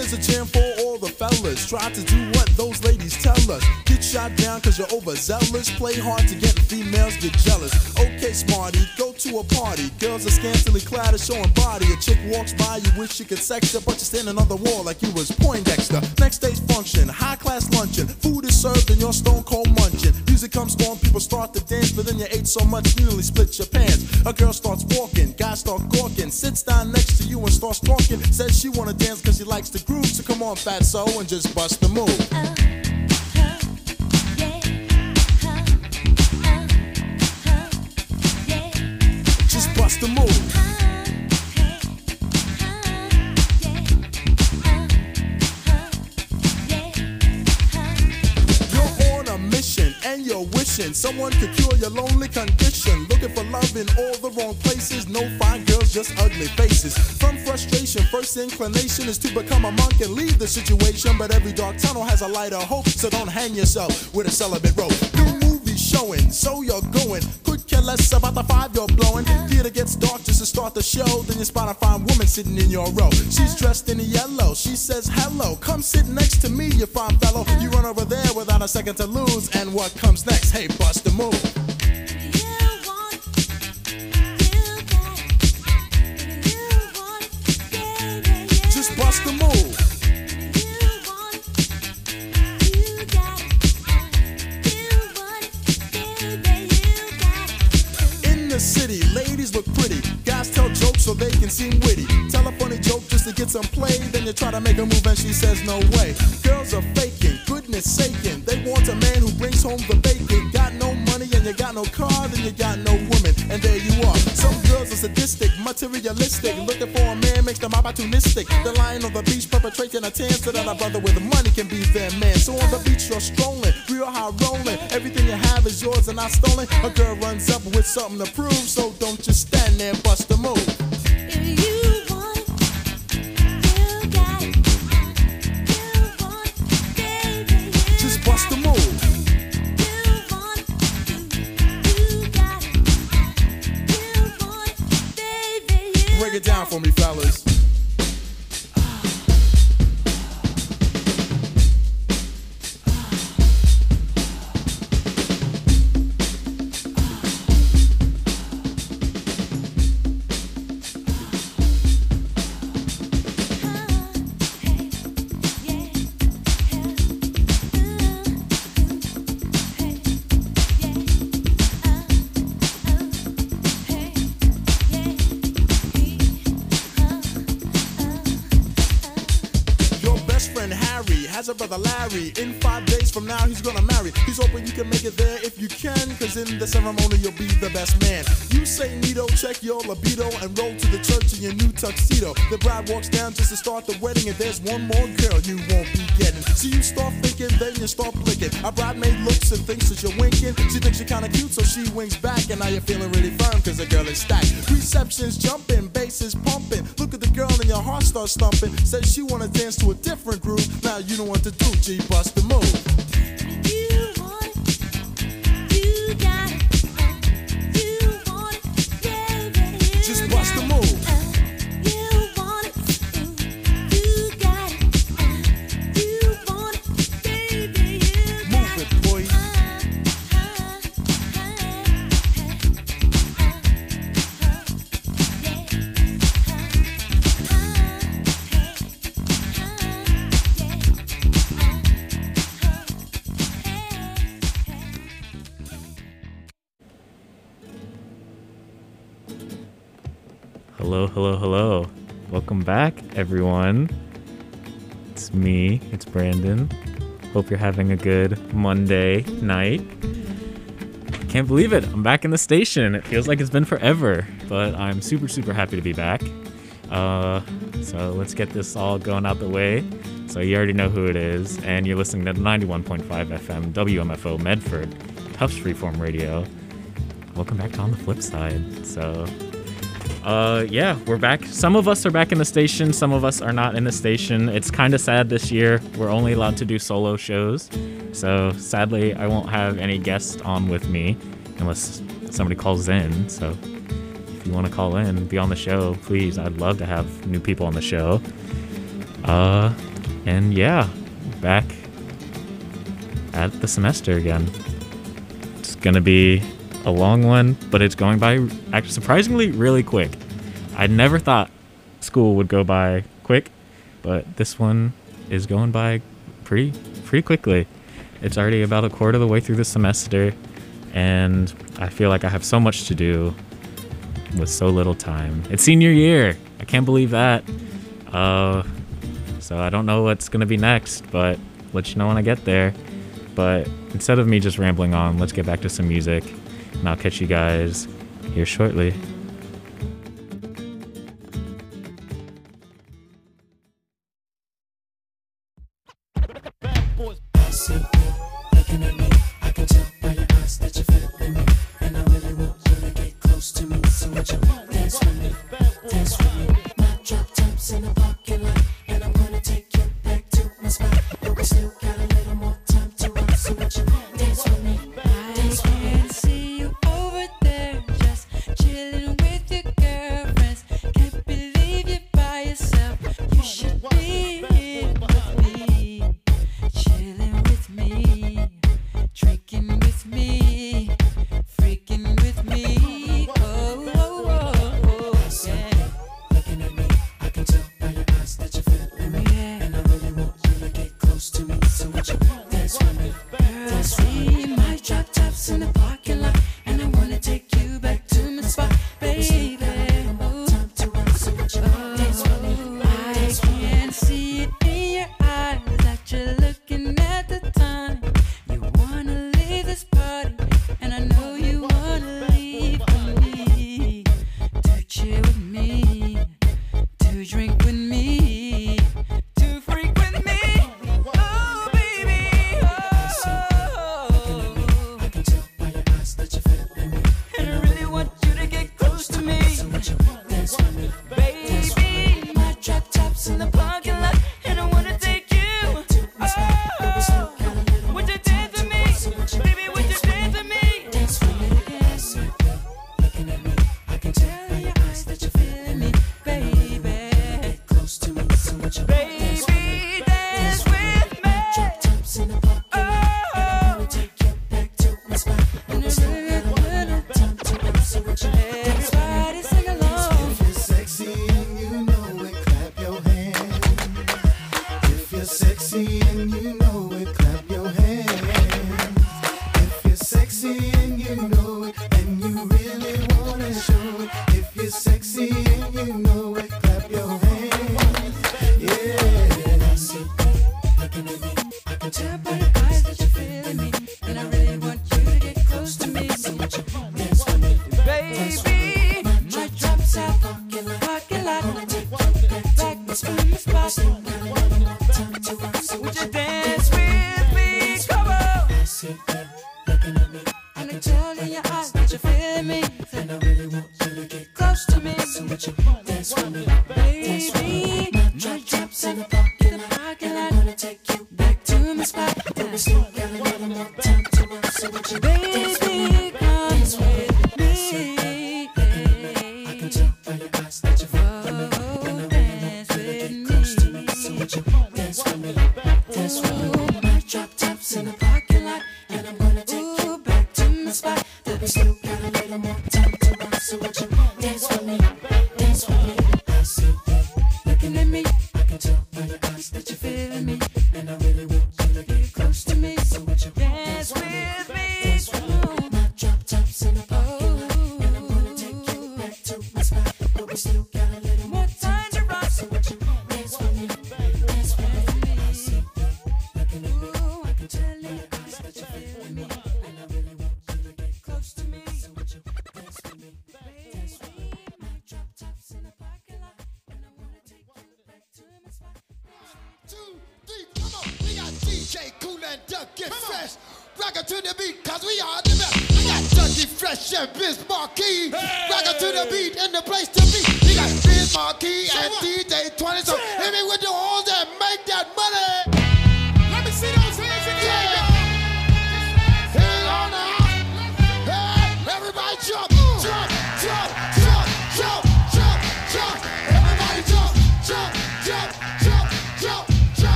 Here's a jam for all the fellas. Try to do what those ladies tell us. Get shot down cause you're overzealous. Play hard to get females get jealous. Okay, smarty, go to a party. Girls are scantily clad and showing body. A chick walks by, you wish you could sex her, but you're standing on the wall like you was Poindexter. Next day's function, high class luncheon. Food is served and you're stone cold munching. Music comes on, people start to dance, but then you ate so much you nearly split your pants. A girl starts walking, guys start gawking, sits down next to you and starts talking. Says she wanna dance cause she likes the groove, so come on fatso and just bust the move. Just bust the move. You're on a mission and you're wishing someone could cure your lonely condition. Looking for love in all the wrong places. No fine girls, just ugly faces. From frustration, first inclination is to become a monk and leave the situation. But every dark tunnel has a light of hope, so don't hang yourself with a celibate rope. New movies showing, so you're going. Could care less about the 5 you're blowing. Theater gets dark just to start the show. Then you spot a fine woman sitting in your row. She's dressed in yellow, she says hello. Come sit next to me, you fine fellow. You run over there without a second to lose. And what comes next? Hey, bust the move. Just bust the move. In the city, ladies look pretty. Guys tell jokes so they can seem witty. Tell a funny joke just to get some play. Then you try to make a move and she says no way. Girls are faking, goodness saking. They want a man who brings home the bacon. Got no money and you got no car, then you got no woman. And there you are. Some girls are sadistic, materialistic. Looking for a man makes them opportunistic. They're lying on the beach perpetrating a tan so that a brother with money can be their man. So on the beach you're strolling, real high rolling. Everything you have is yours and not stolen. A girl runs up with something to prove, so don't just stand there and bust the move. Just bust the move. Break it down for me, fellas. Has a brother Larry. In 5 days from now he's gonna marry. He's hoping you can make it there if you can, cause in the ceremony you'll be the best man. You say neato, check your libido, and roll to the church in your new tuxedo. The bride walks down just to start the wedding, and there's one more girl you won't be getting. So you start thinking, then you start blinking. A bridemaid looks and thinks that you're winking. She thinks you're kinda cute, so she winks back, and now you're feeling really firm cause the girl is stacked. Reception's jumping, bass is pumping. Look at the girl and your heart starts thumping. Says she wanna dance to a different groove. Now you know what to do, G, bust the move. You want it, you got it. You want it, baby. Just bust the move. You want it, you got it. You want it, baby. Move it, boy. Hello. Welcome back, everyone. It's me, it's Brandon. Hope you're having a good Monday night. Can't believe it, I'm back in the station. It feels like it's been forever, but I'm super happy to be back. So let's get this all going out the way. So you already know who it is, and you're listening to 91.5 FM, WMFO Medford, Tufts Freeform Radio. Welcome back to On the Flip Side. So yeah, we're back. Some of us are back in the station, some of us are not in the station. It's kind of sad this year. We're only allowed to do solo shows. So sadly, I won't have any guests on with me unless somebody calls in. So if you want to call in, be on the show, please. I'd love to have new people on the show. And yeah, back at the semester again. It's gonna be a long one, but it's going by actually surprisingly really quick. I never thought school would go by quick, but this one is going by pretty quickly. It's already about a quarter of the way through the semester, and I feel like I have so much to do with so little time. It's senior year. I can't believe that. So I don't know what's gonna be next, but let you know when I get there. But instead of me just rambling on, let's get back to some music, and I'll catch you guys here shortly.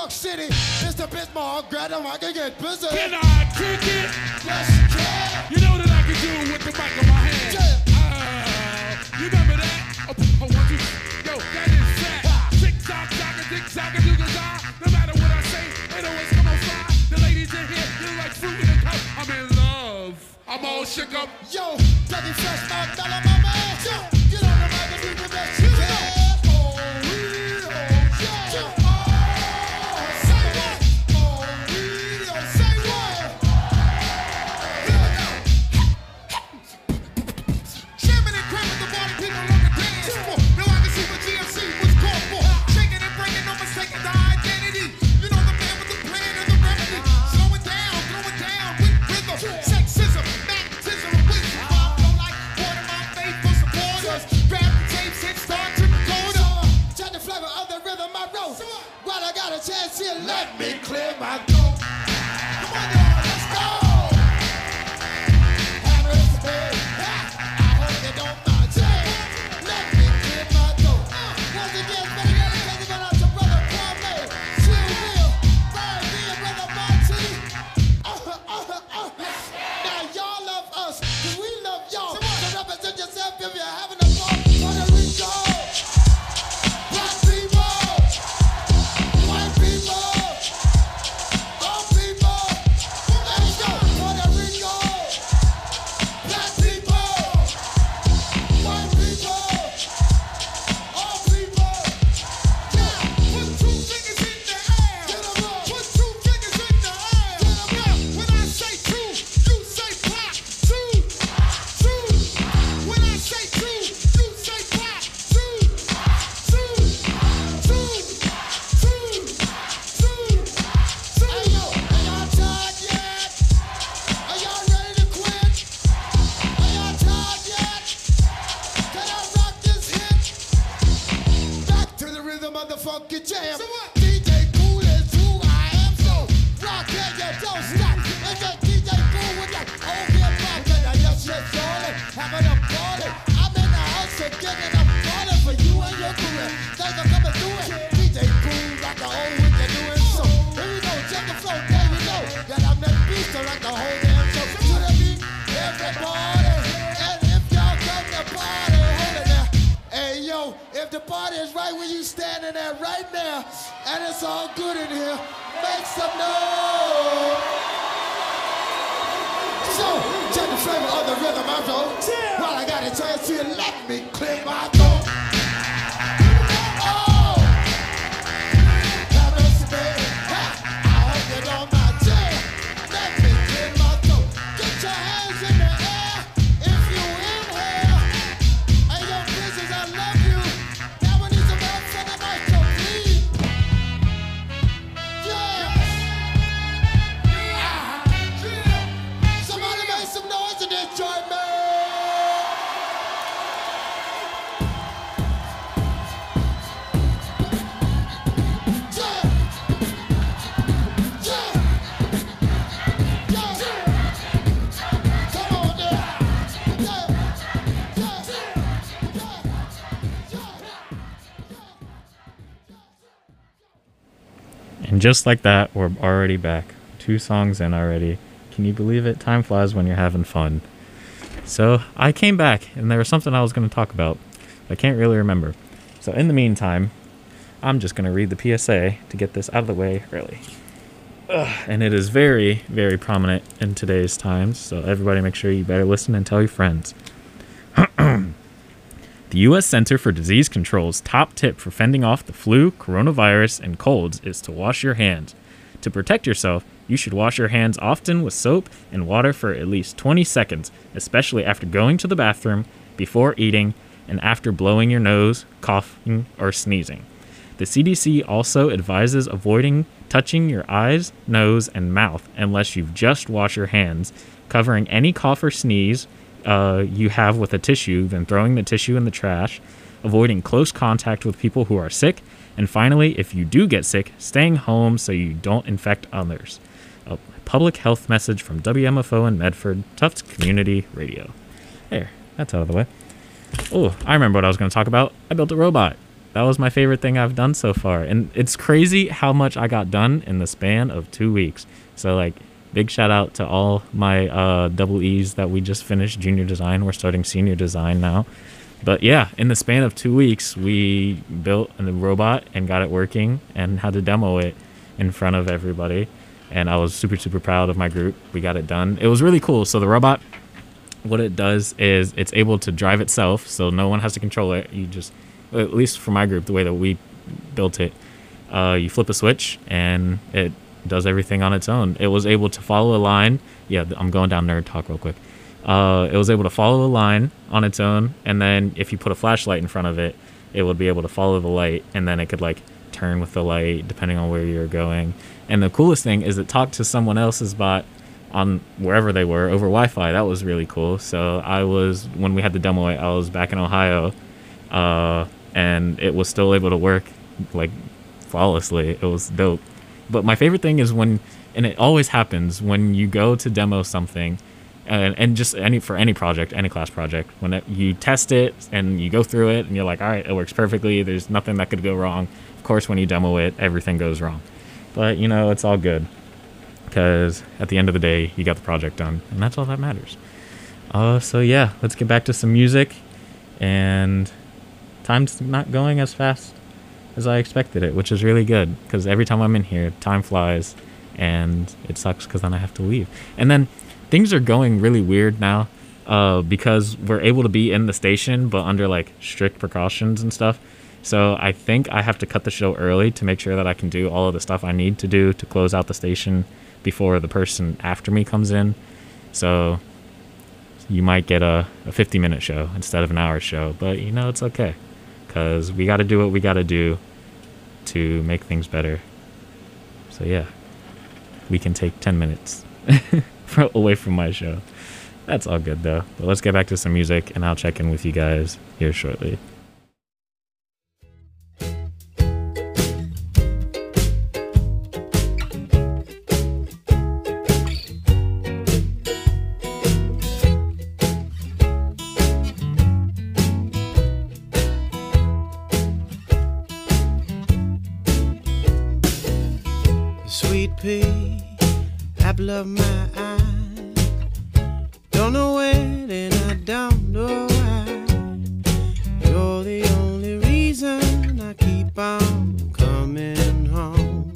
York City. Mr. Bismarck, grab him, I can get busy. Can I kick it? Yes, you can. You know that I can do it with the mic in my hand. Yeah. You remember that? Oh, 1, 2, yo, that is fat. Tick tock, tock, a tick tock, a do the no matter what I say, it always come on fly. The ladies in here, you like fruit in a cup. I'm in love. I'm all shook up. Yo, Dougie Fresh, my fella, my man. Yo, get on the mic and do the best you can. Oh, yeah. Oh, say what? Oh, yeah. Say what? Here we go. Jamming and cramming the body, people on the dance floor. Now I can see what GMC was called for. Shaking and breaking, no mistaking the identity. You know the man with the plan and the remedy. Slow it down with rhythm. Sexism, magnetism, and wisdom. Flow like water, my faithful supporters. Grab the tapes and start to record them. Check the flavor of the rhythm I wrote. While I got a chance here, let me clear my throat. Come on, y'all, let's go. Have a spin. I hope you don't mind. Let me clear my throat. Once again, better dedicated out to Brother Kwame, Chill Will, Brian D, and Brother Monty. Now y'all love us, cause we love y'all. So represent yourself if you're having a ball. Puerto Rico, black people, white people, all people. Let's go. Puerto Rico, black people, white people, all people. Yeah, put 2 fingers in the air. Get 'em up. Put 2 fingers in the air. Get 'em up. When I say 2, you say pop. 2, 2. When I say 2, you say pop. 2, 2, 2, 2, 2, 2. Hey yo, are y'all tired yet? Are y'all ready to quit? Are y'all tired yet? Can I rock this hit? Back to the rhythm of the funky jam. DJ Kool is who I am, so rock it, you don't stop. It's just DJ Kool with that old hip hop, and I just rolling, having a party. I'm in the house again, and I'm calling for you and your career. Things are coming through it. DJ Kool like the old what you're doing. So here we go, check the flow, there you know that I'm that beast, so like the whole damn show. To the beat, everybody, and if y'all come to party, hold it there. Hey yo, if the party is right where you standing at right now, and it's all good in here, make some noise. So, check the flavor of the rhythm I wrote. While I got a chance here, let me clear my throat. Oh, have a spin. I hope you don't mind. Let me clear my throat. Get your hands in the air if you inhale. Hey, yo, business, I love you. That one is about for the mic, so please. Yeah. Somebody make some noise in this joint, man. And just like that, we're already back. 2 songs in already. Can you believe it? Time flies when you're having fun. So I came back, and there was something I was going to talk about. I can't really remember. So in the meantime, I'm just going to read the PSA to get this out of the way early. And it is very, very prominent in today's times. So everybody make sure you better listen and tell your friends. The U.S. Center for Disease Control's top tip for fending off the flu, coronavirus, and colds is to wash your hands. To protect yourself, you should wash your hands often with soap and water for at least 20 seconds, especially after going to the bathroom, before eating, and after blowing your nose, coughing, or sneezing. The CDC also advises avoiding touching your eyes, nose, and mouth unless you've just washed your hands, covering any cough or sneeze you have with a tissue, then throwing the tissue in the trash, avoiding close contact with people who are sick, and finally, if you do get sick, staying home so you don't infect others. A public health message from WMFO in Medford, Tufts Community Radio. There, that's out of the way. Oh, I remember what I was going to talk about. I built a robot. That was my favorite thing I've done so far. And it's crazy how much I got done in the span of 2 weeks. So like, big shout out to all my double E's that we just finished junior design. We're starting senior design now. But yeah, in the span of 2 weeks, we built a robot and got it working and had to demo it in front of everybody. And I was super, super proud of my group. We got it done. It was really cool. So the robot, what it does is it's able to drive itself. So no one has to control it. You just, at least for my group, the way that we built it, you flip a switch and it does everything on its own. It was able to follow a line. Yeah, I'm going down nerd talk real quick. It was able to follow a line on its own, and then if you put a flashlight in front of it, it would be able to follow the light, and then it could like turn with the light depending on where you're going. And the coolest thing is it talked to someone else's bot on wherever they were over Wi-Fi. That was really cool. So when we had the demo, I was back in Ohio, and it was still able to work like flawlessly. It was dope. But my favorite thing is and it always happens when you go to demo something, and just for any project, any class project, when you test it and you go through it and you're like, all right, it works perfectly. There's nothing that could go wrong. Of course, when you demo it, everything goes wrong. But, it's all good because at the end of the day, you got the project done, and that's all that matters. So yeah, let's get back to some music. And time's not going as fast as I expected it, which is really good because every time I'm in here, time flies, and it sucks because then I have to leave. And then things are going really weird now because we're able to be in the station, but under like strict precautions and stuff. So I think I have to cut the show early to make sure that I can do all of the stuff I need to do to close out the station before the person after me comes in. So you might get a 50-minute show instead of an hour show, but it's okay because we got to do what we got to do to make things better. So yeah, we can take 10 minutes away from my show. That's all good though. But let's get back to some music, and I'll check in with you guys here shortly. Sweet pea, apple of my eye. Don't know when and I don't know why. You're the only reason I keep on coming home.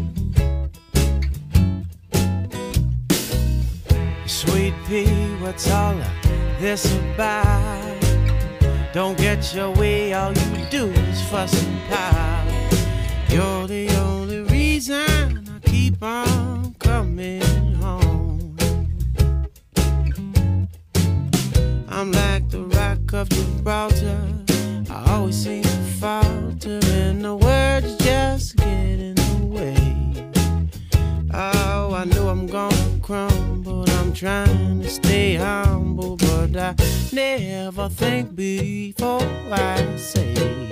Sweet pea, what's all of this about? Don't get your way, all you do is fuss and pout. You're the only reason I keep on coming home. I'm like the rock of Gibraltar. I always seem to falter, and the words just get in the way. Oh, I know I'm gonna crumble. I'm trying to stay humble, but I never think before I say.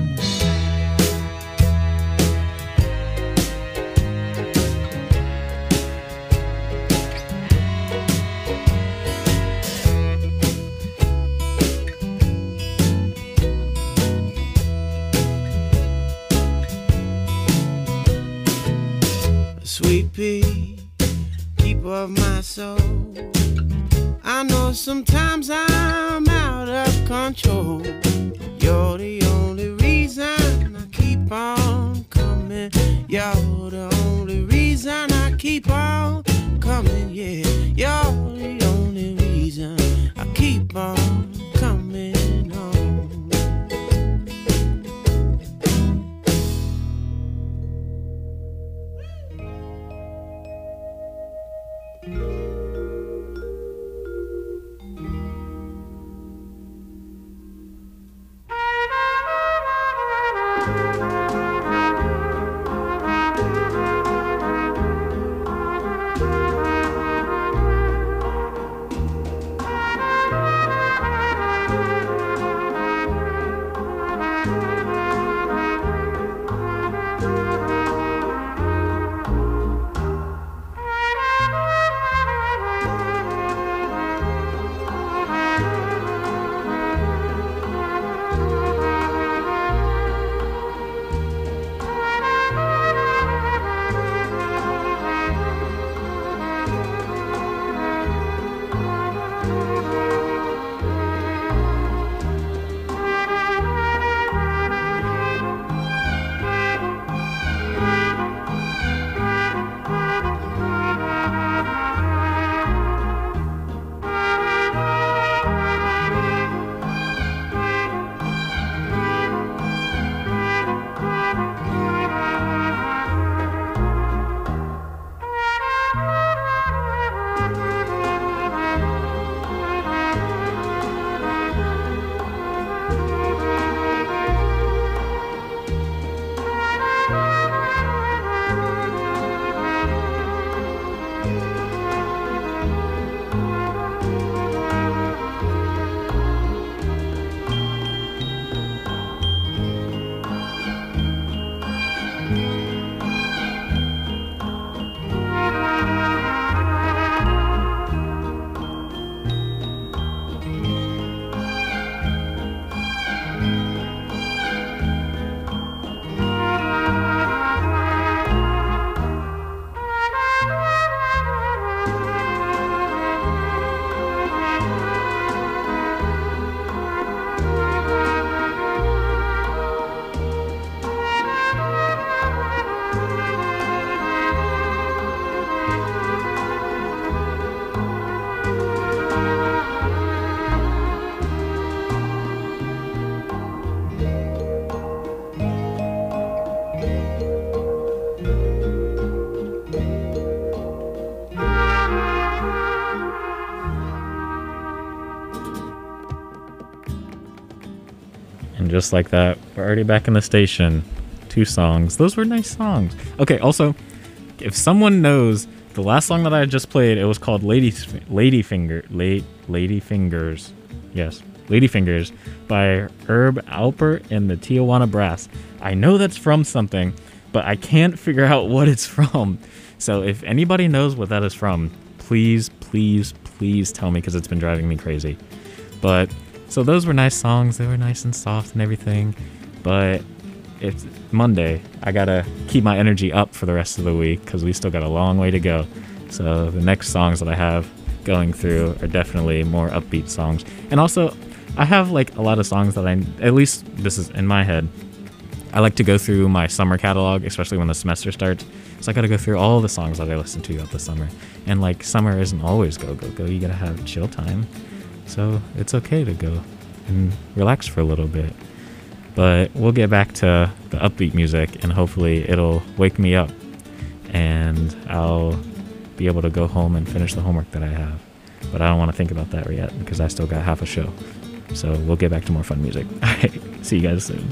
Sweet pea, keeper of my soul. I know sometimes I'm out of control. You're the only reason I keep on coming. You're the only reason I keep on coming, yeah. You're the only reason I keep on coming home. And just like that, we're already back in the station. 2 songs. Those were nice songs. Okay, also, if someone knows the last song that I just played, it was called Ladyfingers. Yes, Ladyfingers by Herb Alpert and the Tijuana Brass. I know that's from something, but I can't figure out what it's from. So if anybody knows what that is from, please, please, please tell me, because it's been driving me crazy. But so those were nice songs. They were nice and soft and everything. But it's Monday. I gotta keep my energy up for the rest of the week because we still got a long way to go. So the next songs that I have going through are definitely more upbeat songs. And also, I have like a lot of songs that at least this is in my head, I like to go through my summer catalog, especially when the semester starts. So I gotta go through all the songs that I listen to throughout the summer. And like summer isn't always go, go, go. You gotta have chill time. So it's okay to go and relax for a little bit. But we'll get back to the upbeat music, and hopefully it'll wake me up and I'll be able to go home and finish the homework that I have. But I don't want to think about that yet because I still got half a show. So we'll get back to more fun music. All right, see you guys soon.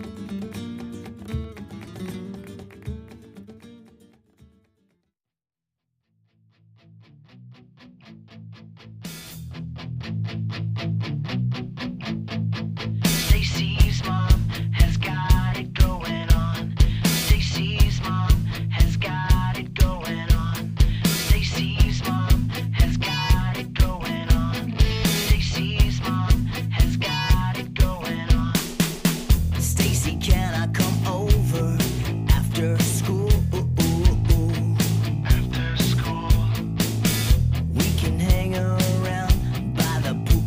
Stacy's mom has got it going on. Stacy's mom has got it going on. Stacy's mom has got it going on. Stacy's mom has got it going on. Stacy, can I come over after school? After school, we can hang around by the pool.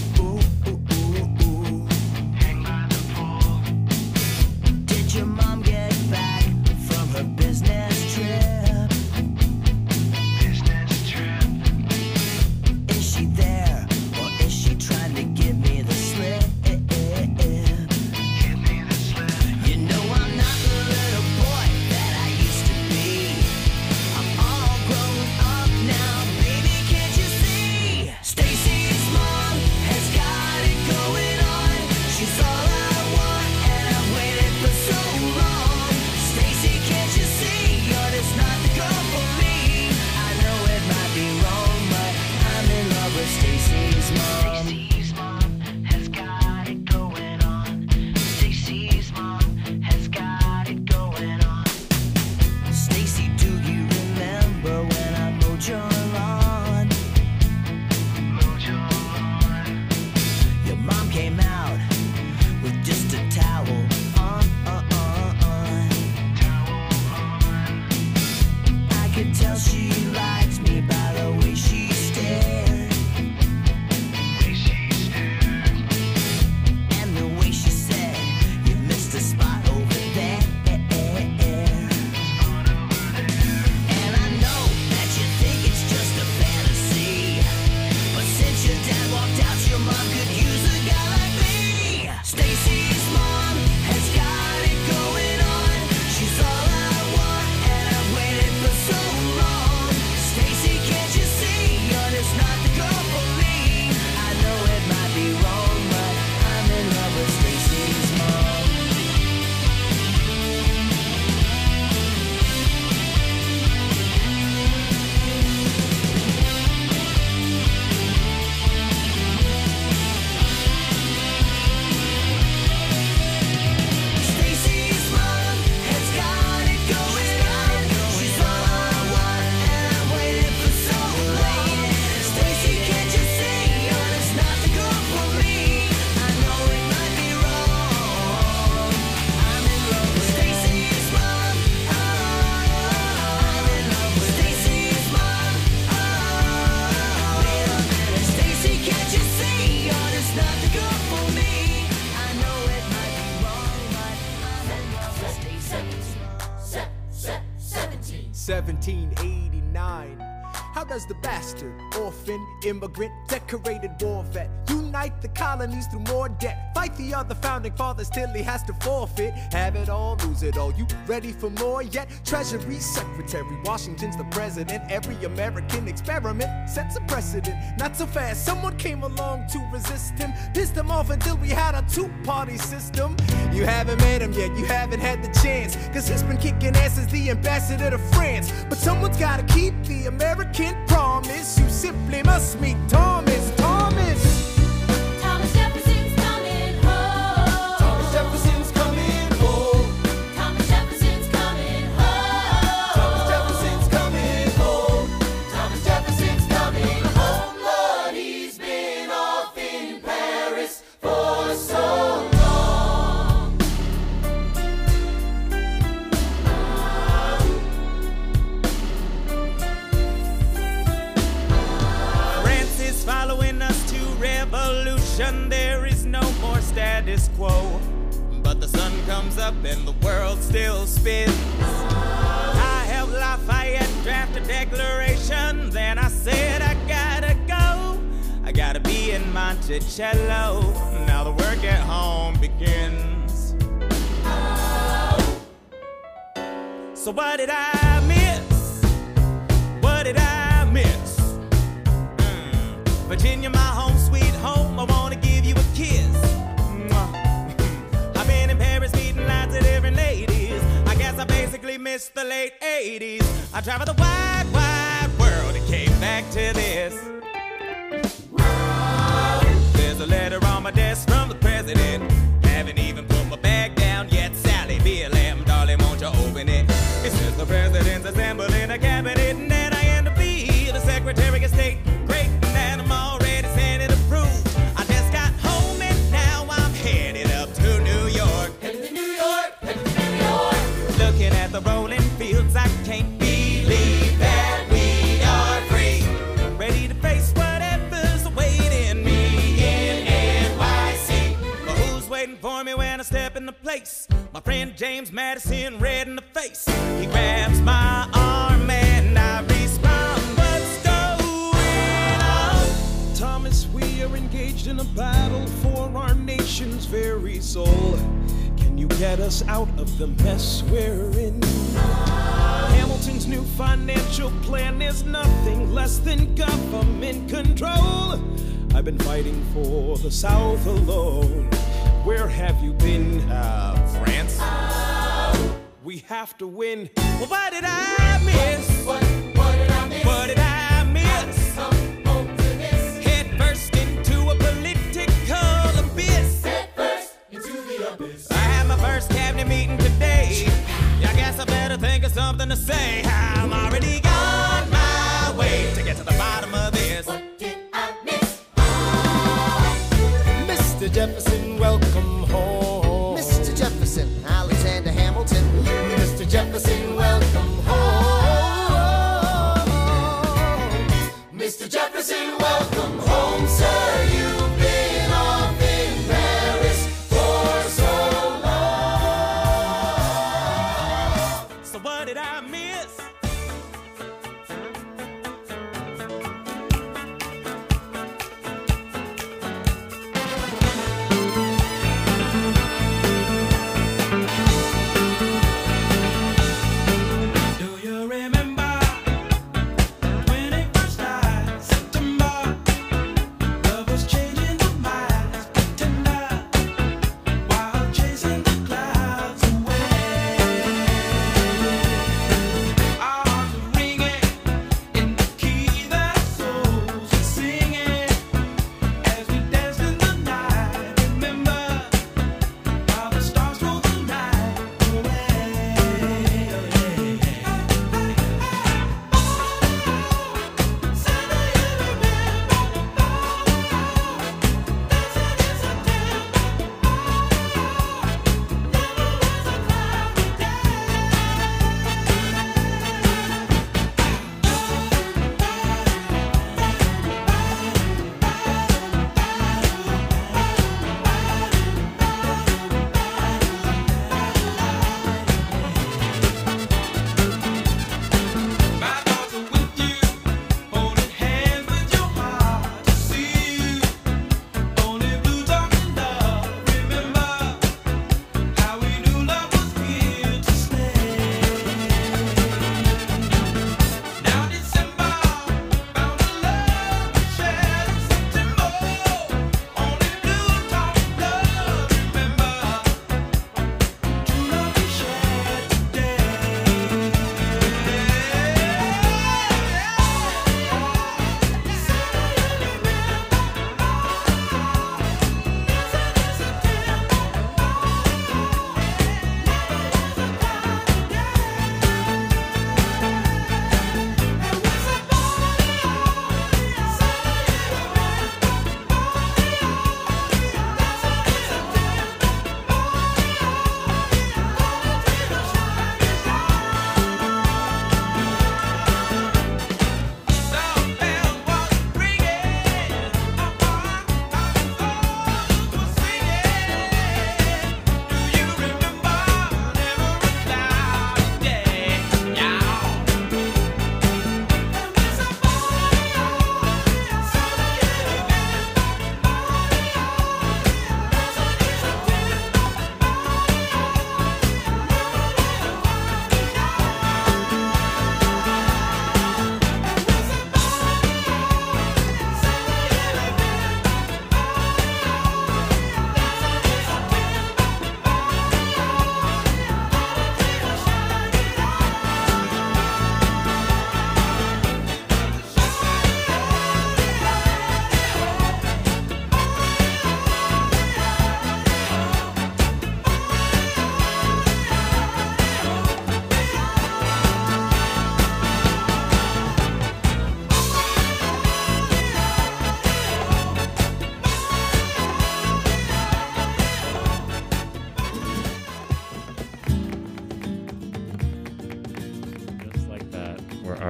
Hang by the pool. Did your mom get back from her business trip? Business trip. Is she there, or is she trying to give me the slip? Give me the slip. You know I'm not the little boy that I used to be. I'm all grown up now, baby, can't you see? Stacy's mom has got it going on. She's all I want, and I've waited for so long. Stacy, can't you see? You're just not the girl for me. I know it might be wrong, but I'm in love with Stacy's mom. Stacy's mom has got it going on. Stacy's mom has got it going on. Stacy, do you remember when I mowed your lawn? Mowed your lawn. Your mom came out with just a towel on. I could tell she liked me by the way she stared. And the way she said, you missed a spot over there. And I know that you think it's just a fantasy, but since your dad walked out, your mom could use a guy like me. Stacy's mom has got it going on. She's all I want, and I've waited for so long. Stacy, can't you see? You're just not the girl for me. I know it might be wrong, but I'm in love with Stacy's mom. Stacy's mom has got it going on. She's all I want, and I've waited for so long. Stacy, can't you see? You're just not the girl for me. I know it might be wrong. I'm in love with Stacy's mom. I'm in love with Stacy's mom. Wait a minute, Stacy, can't you see? You're just not the girl for me. I know it might be wrong, but I'm in love with Stacy's mom. 1789. How does the bastard, orphan, immigrant, decorated war vet unite the colonies through more debt? Fight the other founding fathers till he has to forfeit. Have it all, lose it all. You ready for more yet? Treasury Secretary, Washington's the president. Every American experiment sets a precedent. Not so fast, someone came along to resist him. Pissed him off until we had a two-party system. You haven't met him yet, you haven't had the chance, cause he's been kicking ass as the ambassador to France. But someone's gotta keep the American promise. You simply must meet Thomas. Thomas Jefferson's coming home. Thomas Jefferson's coming home. Thomas Jefferson's coming home. Thomas Jefferson's coming home. Thomas Jefferson's coming home. Lord, he's been off in Paris for so long. France is following us to revolution. There is no more status quo. But the sun comes up and the world still spins. I helped Lafayette draft a declaration. Then I said I gotta go. I gotta be in Monticello. Now the work at home begins. So what did I miss? What did I miss? Virginia, my home sweet home, I wanna give you a kiss. I've been in Paris meeting lots of different ladies. I guess I basically missed the late 80s. I traveled the wide, wide world and came back to this. There's a letter on my desk from the president. Haven't even put my bag down yet. Sally, BLM, darling, won't you open it? It says the president's assembling a cabinet, and then I end up being the Secretary of State. Great, and I'm already Senate approved. I just got home and now I'm headed up to New York. Headed to New York, headed to New York. Looking at the rolling fields, I can't believe that we are free. Ready to face whatever's awaiting me in NYC. But who's waiting for me when I step into place? My friend James Madison, red in the face. He grabs my arm and I respond, what's going on? Thomas, we are engaged in a battle for our nation's very soul. Can you get us out of the mess we're in? Hamilton's new financial plan is nothing less than government control. I've been fighting for the South alone. Where have you been? France? We have to win. Well, what did I miss? What did I miss? What did I miss? Come home to this. Head first into a political abyss. Head first into the abyss. I had my first cabinet meeting today. I guess I better think of something to say. I'm already on my way to get to the bottom of this. What did I miss? Mr. Jefferson, welcome home. Mr. Jefferson, Alexander Hamilton. Mr. Jefferson, welcome home. Mr. Jefferson, welcome home, sir. You've been off in Paris for so long. So what did I miss?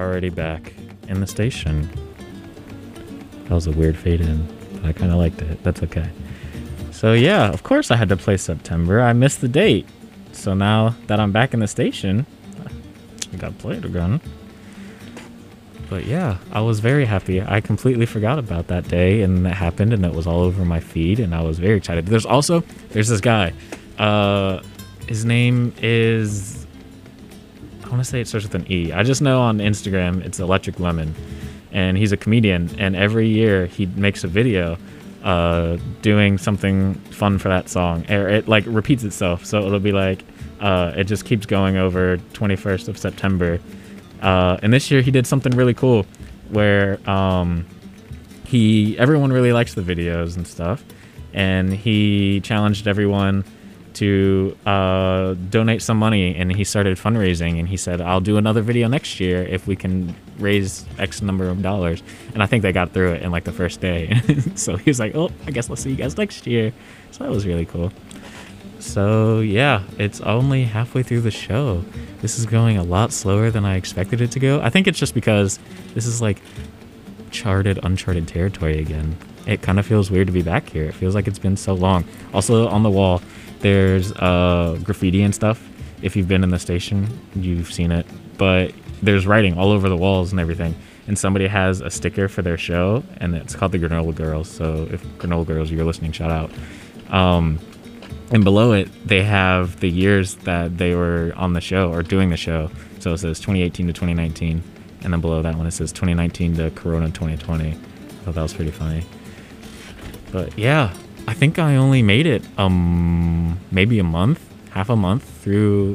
already back in the station. That was a weird fade in, but I kind of liked it. That's okay. So yeah, of course I had to play September. I missed the date. So now that I'm back in the station, I gotta play it again. But yeah, I was very happy. I completely forgot about that day, and it happened, and it was all over my feed, and I was very excited. There's this guy. His name is, I want to say it starts with an E. I just know on Instagram it's Electric Lemon, and he's a comedian, and every year he makes a video doing something fun for that song. It like repeats itself, so it'll be like it just keeps going over 21st of September. And this year he did something really cool where everyone really likes the videos and stuff, and he challenged everyone to donate some money, and he started fundraising, and he said, I'll do another video next year if we can raise X number of dollars. And I think they got through it in like the first day. So he was like, oh, I guess we'll see you guys next year. So that was really cool. So yeah, it's only halfway through the show. This is going a lot slower than I expected it to go. I think it's just because this is like uncharted territory again. It kind of feels weird to be back here. It feels like it's been so long. Also on the wall, there's graffiti and stuff. If you've been in the station, you've seen it. But there's writing all over the walls and everything. And somebody has a sticker for their show, and it's called the Granola Girls. So if Granola Girls, you're listening, shout out. And below it, they have the years that they were on the show or doing the show. So it says 2018 to 2019. And then below that one, it says 2019 to Corona 2020. I thought that was pretty funny. But yeah, I think I only made it maybe half a month through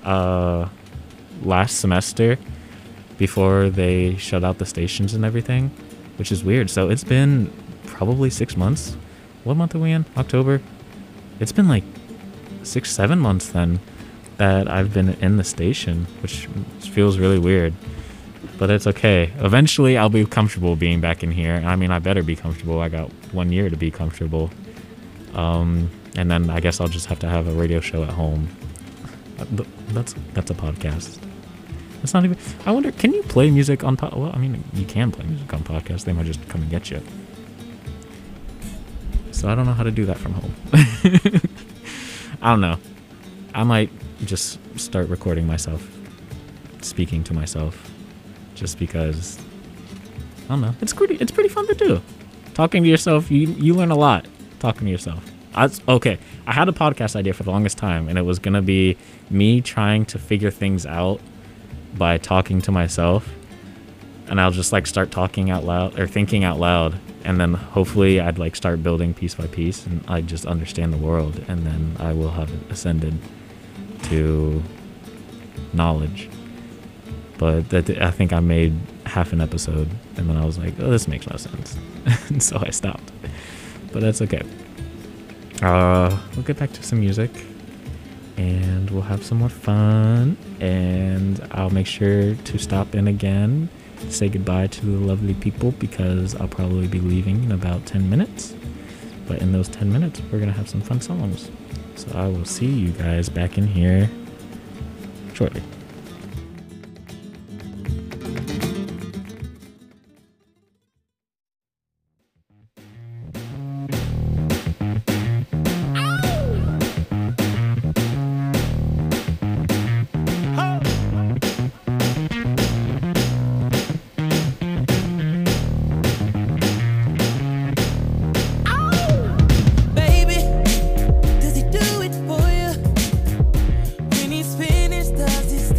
last semester before they shut out the stations and everything, which is weird. So it's been probably 6 months. What month are we in? October? It's been like 6-7 months then that I've been in the station, which feels really weird. But it's okay. Eventually, I'll be comfortable being back in here. I mean, I better be comfortable. I got 1 year to be comfortable. And then I guess I'll just have to have a radio show at home. That's a podcast. It's not even... I wonder, can you play music on... Well, I mean, you can play music on podcasts. They might just come and get you. So I don't know how to do that from home. I don't know. I might just start recording myself, speaking to myself, just because, I don't know. It's pretty fun to do. Talking to yourself, you learn a lot talking to yourself. Okay, I had a podcast idea for the longest time, and it was gonna be me trying to figure things out by talking to myself, and I'll just like start talking out loud or thinking out loud. And then hopefully I'd like start building piece by piece, and I'd just understand the world, and then I will have ascended to knowledge. But I think I made half an episode, and then I was like, oh, this makes no sense. And so I stopped. But that's okay. We'll get back to some music, and we'll have some more fun, and I'll make sure to stop in again, say goodbye to the lovely people, because I'll probably be leaving in about 10 minutes. But in those 10 minutes, we're going to have some fun songs. So I will see you guys back in here shortly. Does he do it for you? When he's finished, does he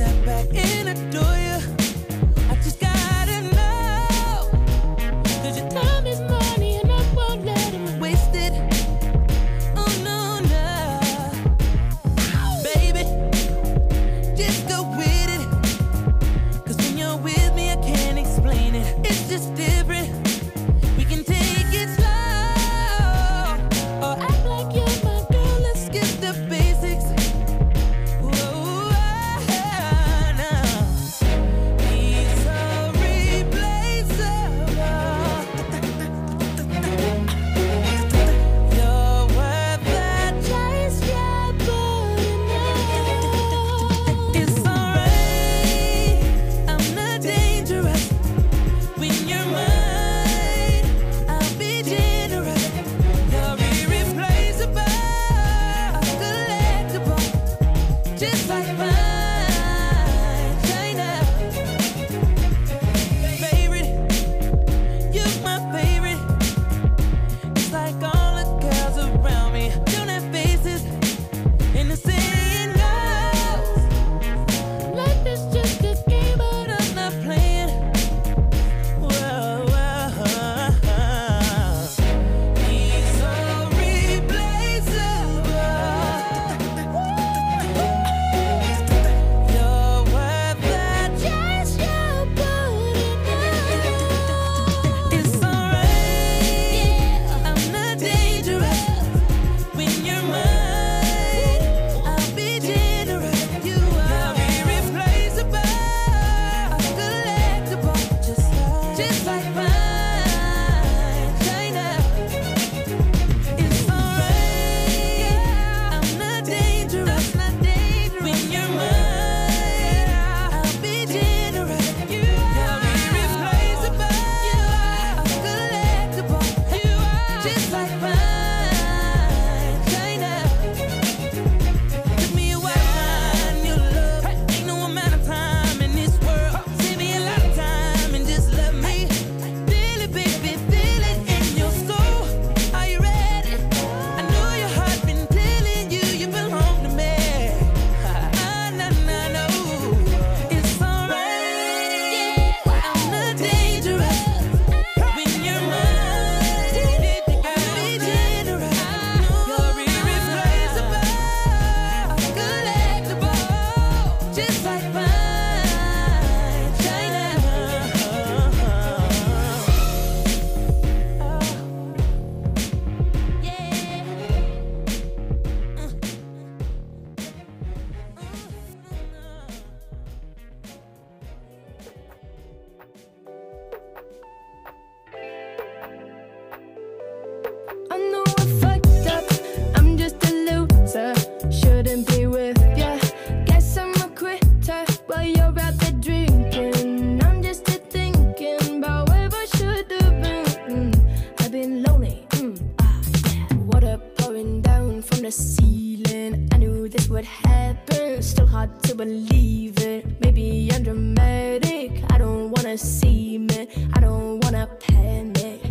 the ceiling. I knew this would happen, still hard to believe it. Maybe I'm dramatic, I don't wanna seem it, I don't wanna panic.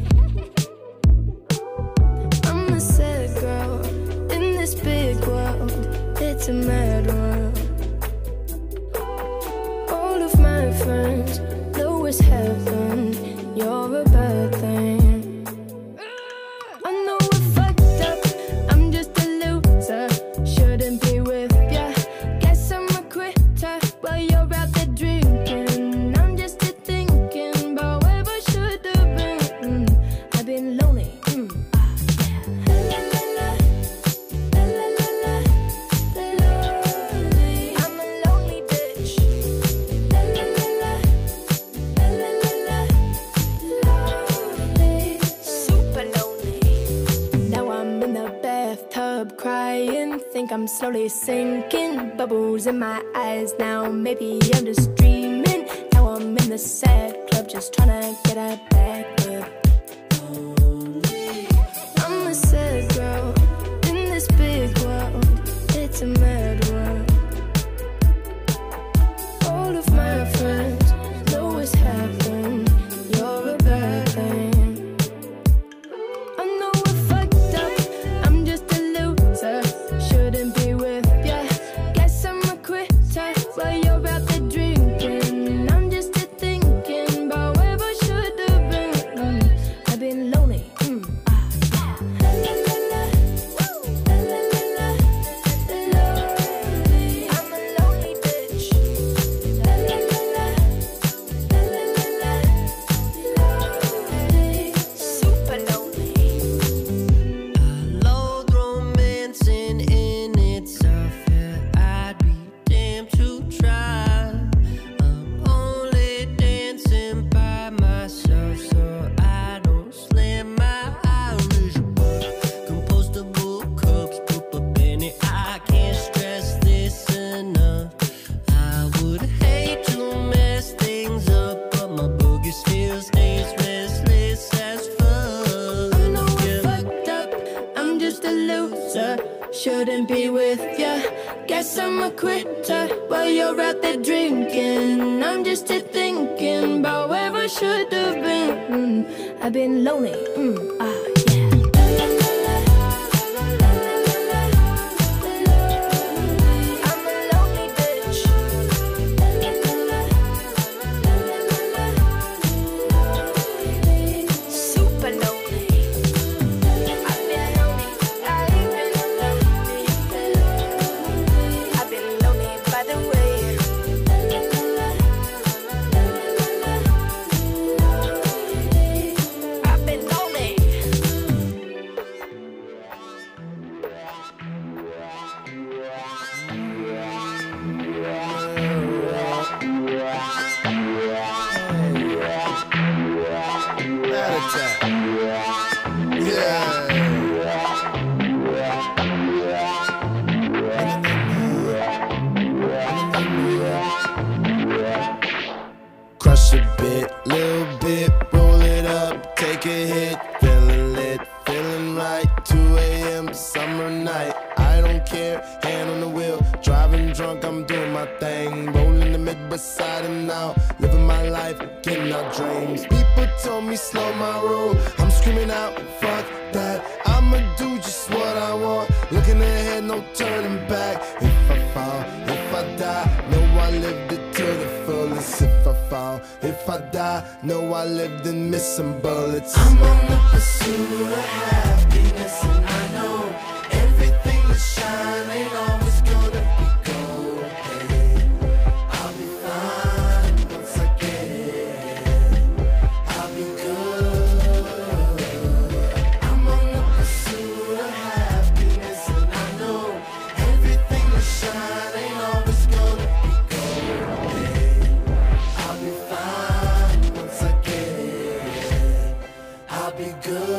I'm a sad girl in this big world, it's a mad world. All of my friends know it's heaven, you're a bad thing. I know we're fucked up, I'm just a loser, shouldn't be with ya. Guess I'm a quitter while you're out there drinking. I'm just a thinking about where I should have been. I've been lonely. La la la, la la la la, lonely. I'm a lonely bitch. La la la la, la la la la, lonely. Super lonely. Now I'm in the bathtub crying, think I'm slowly sinking. Bubbles in my eyes now, maybe I'm just dreaming. Now I'm in the sad club, just tryna get a back up. I'm a sad girl in this big world, it's a mad world. All of my friends know it's happened, you're a bad thing. I know we're fucked up, I'm just a loser, shouldn't be with ya. Guess I'm a quitter while you're out there drinking. I'm just a thinking about where I should have been. I've been lonely. La la la la, la la la la, lonely. I'm a lonely bitch. La la la la, la la la la, lonely. Super lonely. Loathe romancing in itself, yeah, I'd be damned to try. I'm only dancing by myself, so I don't slam my Irish bar. Compostable cups, put a penny, I can't stress this enough. I would hate to mess things up, but my boogie still stays restless as fuck. I know we're fucked up, I'm just a loser, shouldn't be with ya. Guess I'm a quitter while you're out there drinking. I'm just a thinking about where I should have been. I've been lonely. Yeah. La la la la, la la la la, lonely. I'm a lonely bitch. La la la la, la la la la, lonely. Super lonely. I've been lonely, I've been lonely, I've been lonely by the way. La la la la, la la la la, lonely. I've been lonely. Crush a bit, little bit, roll it up, take a hit, feeling lit, feeling right. 2 a.m. summer night, I don't care, hand on the wheel, driving drunk, I'm doing my thing, rolling the mid beside and now, living my life, getting out dreams. People told me slow my roll, I'm screaming out, fuck that, I'ma do just what I want, looking ahead, no turning back. If I fall, if I die, know I lived it to the fullest. If I fall, if I die, know I lived in missing bullets. I'm on the pursuit of happiness, and I know everything that shine ain't always gonna be gold. Hey, I'll be fine once I get it. I'll be good. I'm on the pursuit of happiness, and I know everything that shine ain't always gonna be gold. Hey, I'll be fine once I get it. I'll be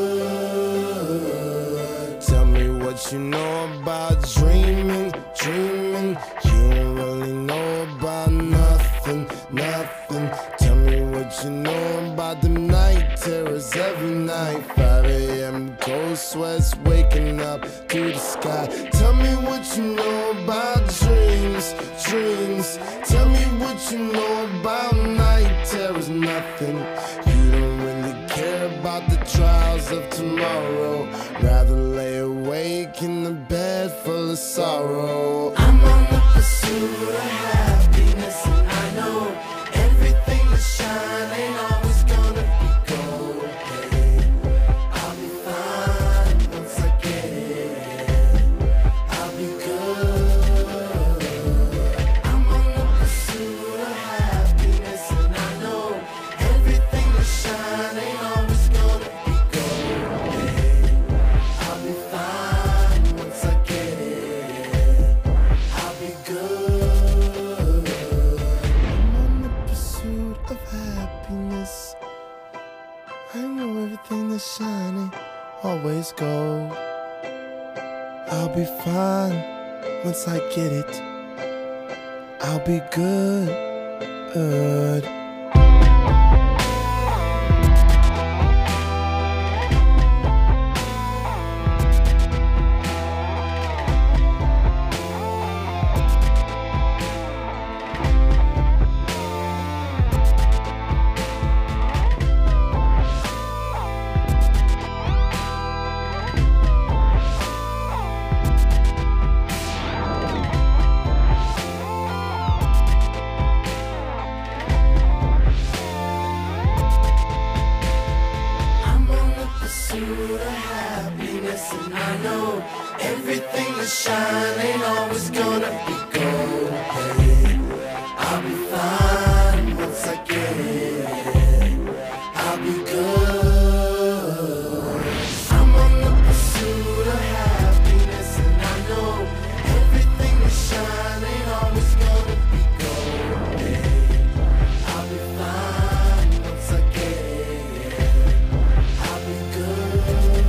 good. Tell me what you know about dreaming, dreaming. You don't really know about nothing, nothing. Tell me what you know about the night terrors every night. 5 a.m. cold sweats, waking up, up to the sky. Tell me what you know about dreams, dreams. Tell me what you know about night terrors. Nothing. You don't really care about the trials of tomorrow. Rather lay awake in the bed full of sorrow. I'm on the pursuit of happiness, and I know everything that shine ain't always gonna be gold. Hey, I'll be fine once I get it. I'll be good. I'm on the pursuit of happiness, and I know everything that shine ain't always gonna be gold. Hey, I'll be fine once I get it. I'll be good. I'm on the pursuit of happiness. I know everything that's shining always gold. I'll be fine once I get it. I'll be good. I'm on the pursuit of happiness, and I know everything that shine ain't always gonna be gold. Hey, I'll be fine once I get it. I'll be good. I'm on the pursuit of happiness, and I know everything that shine ain't always gonna be gold. Hey, I'll be fine once I get it. I'll be good.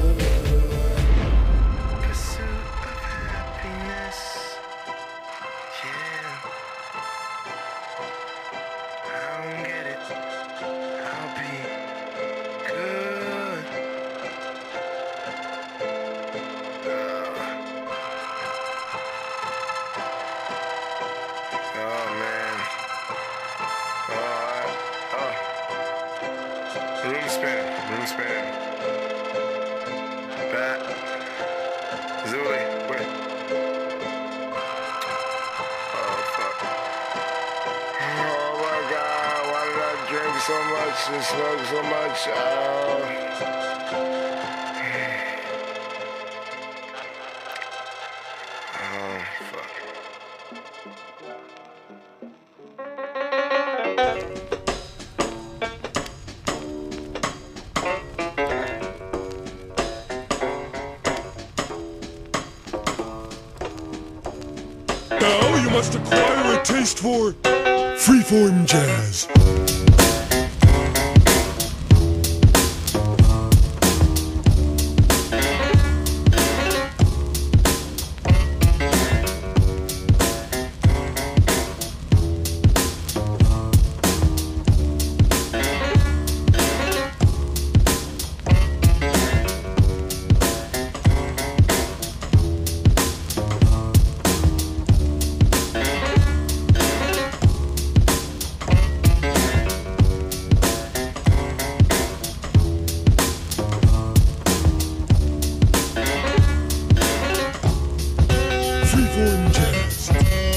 Pursuit of happiness. Yeah. I don't get it. I'll be good. Oh man. Oh. Room spinning. Bat. Zuli. Wait. Oh fuck. Oh my god. Why did I drink so much and smoke so much? Oh fuck. Now you must acquire a taste for freeform jazz. Freeform jazz.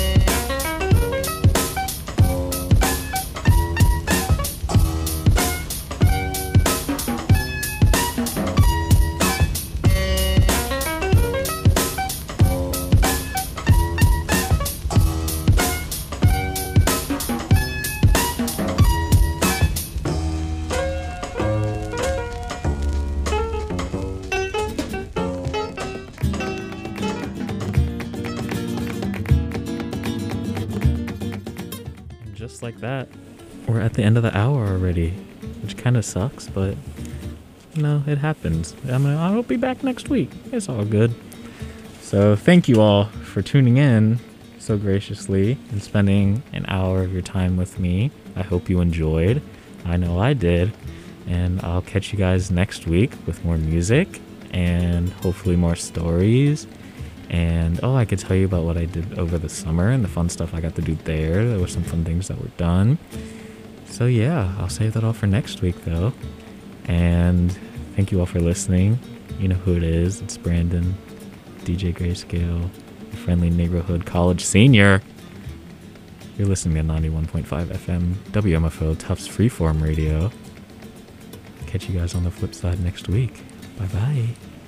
Just like that, we're at the end of the hour already, which kind of sucks, but you know, it happens. I'll be back next week. It's all good. So thank you all for tuning in so graciously and spending an hour of your time with me. I hope you enjoyed. I know I did. And I'll catch you guys next week with more music and hopefully more stories. And I could tell you about what I did over the summer and the fun stuff I got to do there. There were some fun things that were done. So yeah, I'll save that all for next week though. And thank you all for listening. You know who it is. It's Brandon, DJ Grayscale, your friendly neighborhood college senior. You're listening to 91.5 FM, WMFO Tufts Freeform Radio. Catch you guys on the flip side next week. Bye-bye.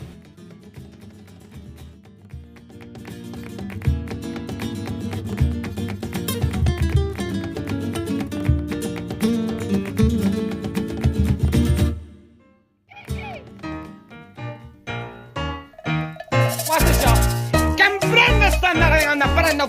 Watch this, y'all. Can prende sta narrando, prendo,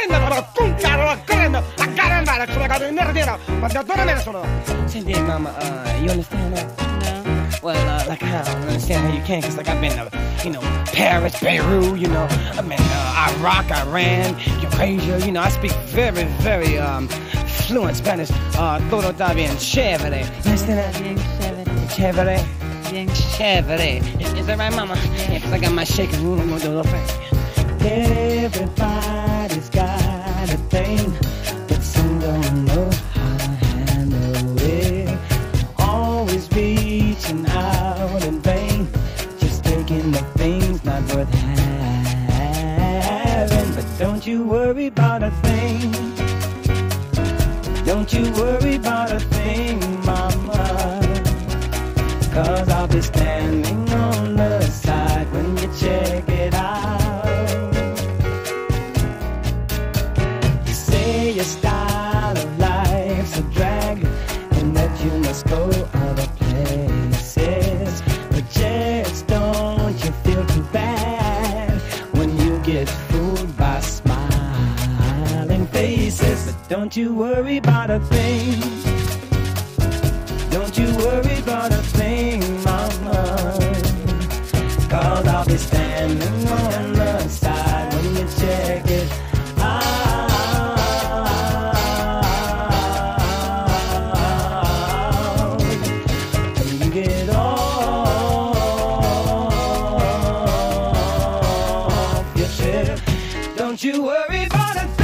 I got him back, I got him, but don't let me solo. Senti, mama, you understand that? No. Well, like, I don't understand how you can, because, like, I've been to, Paris, Beirut, I've been Iraq, Iran, Eurasia, I speak very, very, fluent Spanish, todo está bien chévere. Understand that? Bien chévere. Bien chévere. Is that right, mama? Yeah, because I got my shaking room, I'm going to do a little thing. Everybody's got a thing, but some don't know how to handle it. Always reaching out in vain, just taking the things not worth having. But don't you worry about a thing. Don't you worry about a thing, mama. 'Cause I'll be standing on the side when you check it out. You say your style of life's a drag and that you must go other places, but just don't you feel too bad when you get fooled by smiling faces. But don't you worry about a thing. Don't you worry about a thing, mama. 'Cause I'll be standing on the side when you check it out. When you get off your trip, don't you worry about a thing.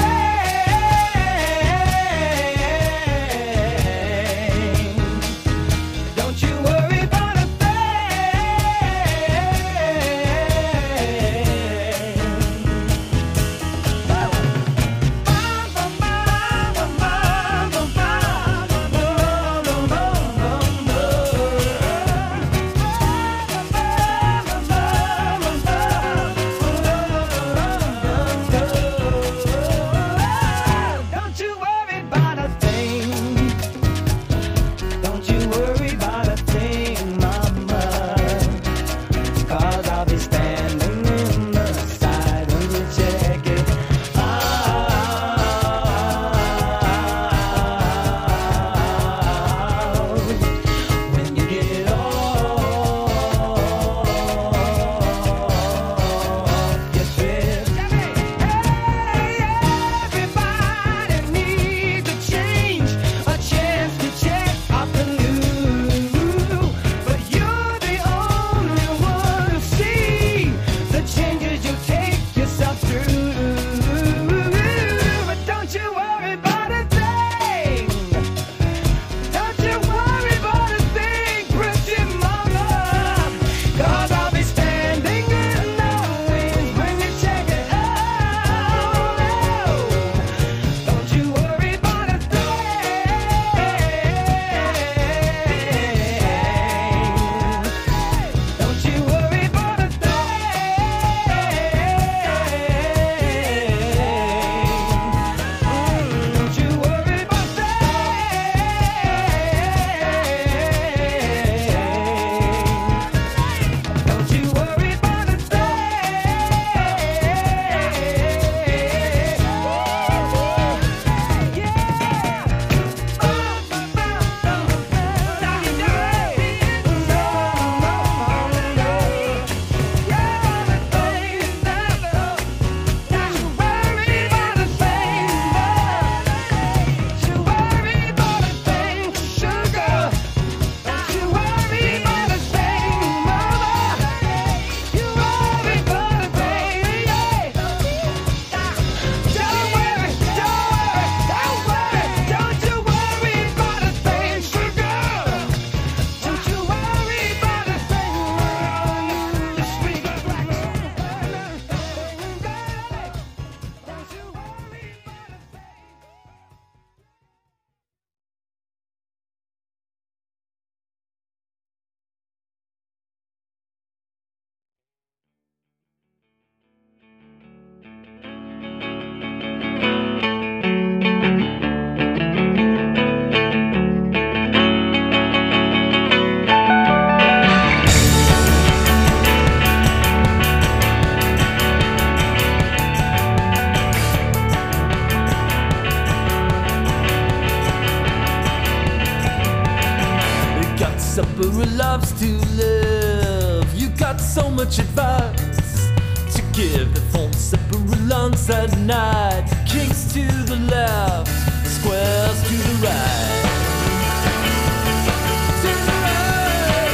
Zipper loves to live. You got so much advice to give. The phone Zipper lungs at night. Kings to the left, squares to the right. To the right.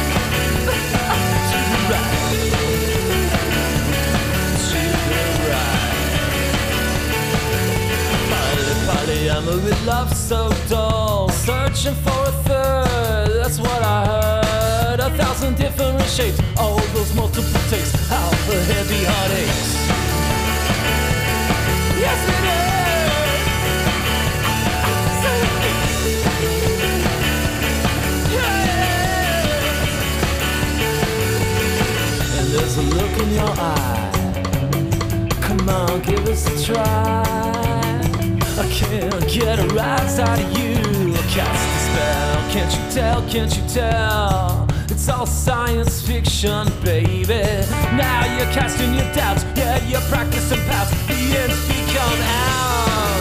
To the right. To the right. Party, I'm with love so dull. Searching for a third, that's what I heard. 1,000 different shapes, all those multiple takes. How the heavy heart aches. Yes it is. So it is. Yeah. And there's a look in your eye. Come on, give us a try. I can't get a rise out of you. Cast the spell, can't you tell, can't you tell? It's all science fiction, baby. Now you're casting your doubts, yeah, you're practicing past. The ends become out.